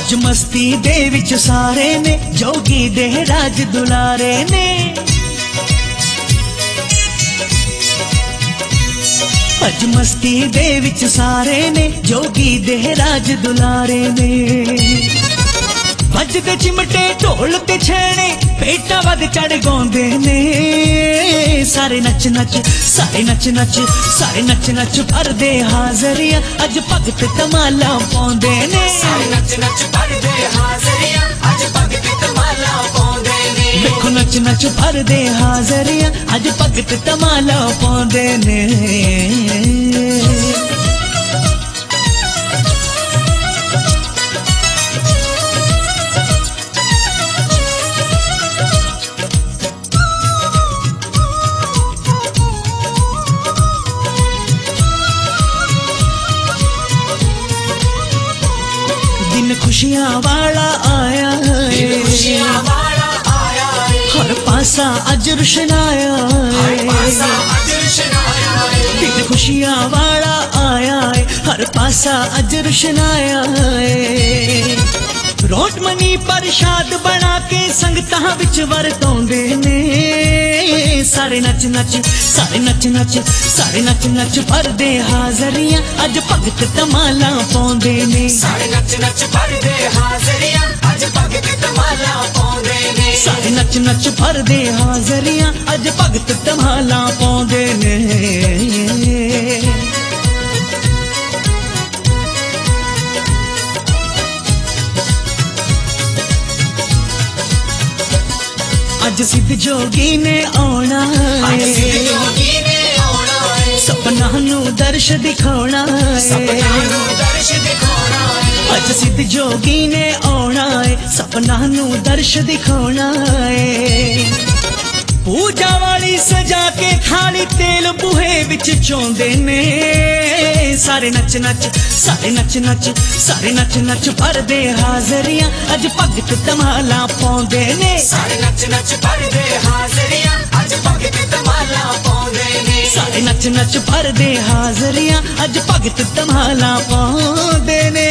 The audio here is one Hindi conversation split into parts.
अज मस्ती दे विच सारे ने जोगी दे राज दुलारे ने। अज मस्ती दे विच सारे ने जोगी दे राज दुलारे ने। बजदे चिमटे ढोल ते छेने पेटा वध चढ़ गाउंदे ने। सारे नच नच सारे नच नच सारे नच नच भरदे हाजरिया अज भगत धमाला पाउंदे ने। सारे नच नच भरदे हाजरिया अज भगत धमाला पाउंदे ने। देखो नच नच भरदे हाजरिया अज भगत धमाला पाउंदे ने। दिन खुशियां वाला आया है, खुशियां वाला आया है। हर पासा अज रुशनाया हर पासा है। अज रुशनाया है। दिन खुशियां वाला आया है, हर पासा अज रुशनाया है। रोट मनी प्रसाद बना के संगतां विच वरताउंदे ने। सारे नच नच सारे नच नच सारे नच नच भरदे हाजरियां अज भगत धमाला पाउंदे ने। सारे नच नच भरदे हाजरिया अज भगत धमाला पाउंदे ने। सारे नच नच भरदे हाजरियां अज भगत धमाला पाउंदे ने। अज सिद्ध जोगी ने आना अज है, सिद्ध जोगी ने आना है। सपना नू दर्श दिखाना सपना है। नू दर्श दिखाना है। अज सिद्ध जोगी ने आना है, सपना नू दर्श दिखाना है। पूजा वाली सजा के थाली तेल बूहे विच चौंदे ने। सारे नच नच सारे नच नच सारे नच नच भरदे हाजरियां अज भगत धमाला पाउंदे ने। सारे नच नच भरदे हाजरिया अज भगत धमाला पाउंदे ने। सारे नच नच भरदे हाजरियां अज भगत धमाला पाउंदे ने।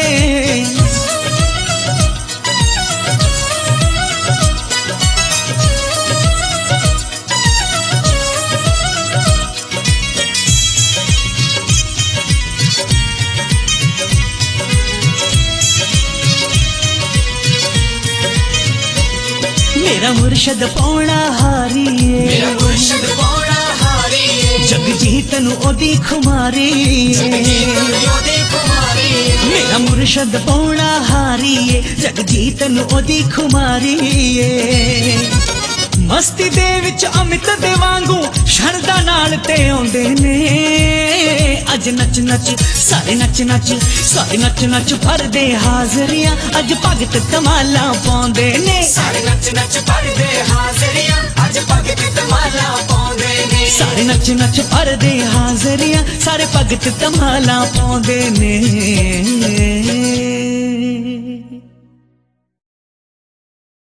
मेरा मुर्शद पौना हारी मेरा है, मुर्शद पौड़ा हारी है। जगजीत नू ओदी खुमारी है। योदे कुमारी मेरा मुर्शद पौना हारी है, जगजीत नू ओदी खुमारी है। मस्ती दे विच अमित दे वांगू शरदा नाल ते आउंदे ने। अज नच नच सारे नच नच सारे नच नच भरदे हाजरियां अज भगत धमाला पाउंदे ने। सारे नच नच भरदे हाजरिया अज भगत धमाला पाउंदे ने। सारे नच नच भरदे हाजरियां सारे भगत धमाला पाउंदे ने।